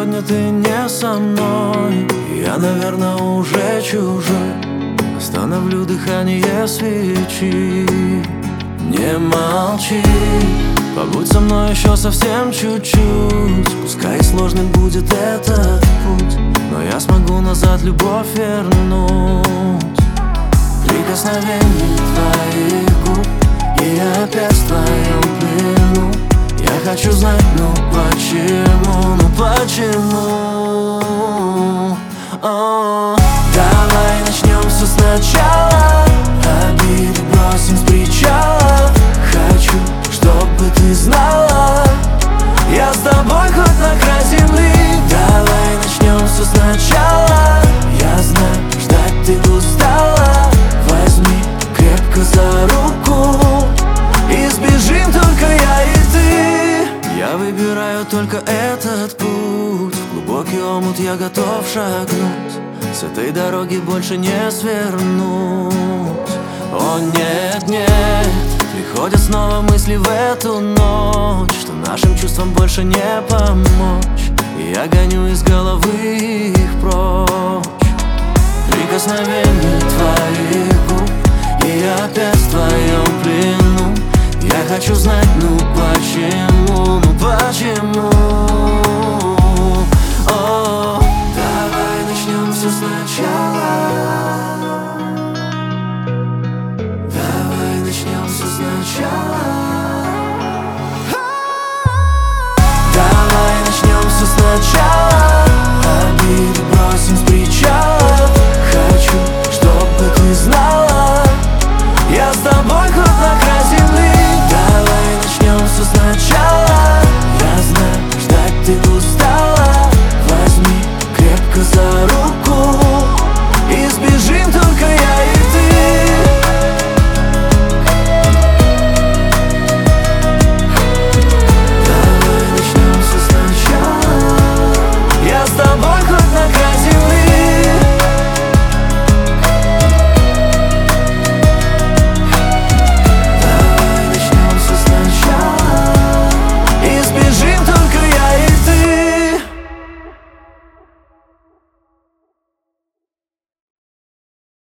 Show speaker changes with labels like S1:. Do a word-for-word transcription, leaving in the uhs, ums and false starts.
S1: сегодня ты не со мной. Я, наверное, уже чужой. Остановлю дыхание свечи. Не молчи, побудь со мной еще совсем чуть-чуть. Пускай сложным будет этот путь, но я смогу назад любовь вернуть. Прикосновение твоих губ, и я опять в твоем плену. Я хочу знать, ну почему, ну почему? О, давай начнем все сначала, обиды бросим с причала. Хочу, чтобы ты знала, я с тобой хоть на край земли. Давай начнем все сначала, я знаю, ждать ты устала. Возьми крепко за руку и сбежим только я и ты. Я выбираю только этот путь, в глубокий омут я готов шагнуть. С этой дороги больше не свернуть. О нет, нет, приходят снова мысли в эту ночь, что нашим чувствам больше не помочь. И я гоню из головы их прочь. Прикосновение твоих губ, и я опять в твоем плену. Я хочу знать, ну почему, ну почему? О, давай начнем все сначала. Давай начнем все сначала.